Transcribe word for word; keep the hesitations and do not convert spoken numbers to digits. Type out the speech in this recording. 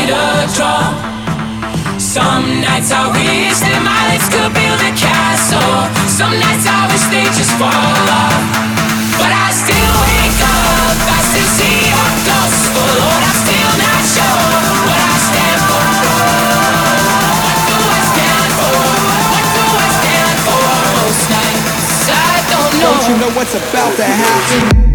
a drum. Some nights I wish that my lips could build a castle. Some nights I wish they just fall off. But I still wake up, I still see your ghost. Oh Lord, I'm still not sure what I stand for. What do I stand for? What do I stand for? Most nights I don't know. Don't you know what's about to happen?